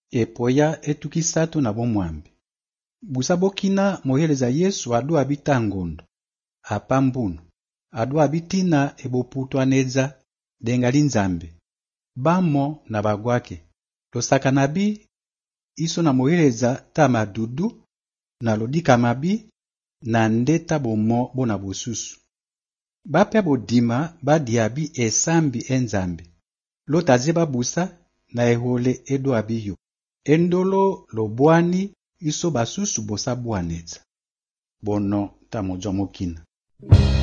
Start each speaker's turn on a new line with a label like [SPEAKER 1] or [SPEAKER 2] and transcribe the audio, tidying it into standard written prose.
[SPEAKER 1] epoya etukisatu na bomwambe. Busa bokina moheleza Yesu adu abita ngondo. Apambuno. Adu abitina eboputwaneza dengali nzambe. Bamo na bagwake. Losaka nabi iso na moheleza tamadudu na lodika mabi na ndeta bomo bona bosusu. Bapya bodima badiabi esambi enzambe. Lotaze babusa na ehole edo abiyo. Endolo lobwani iso basusu bosa bwaneza. Bono tamojomokina.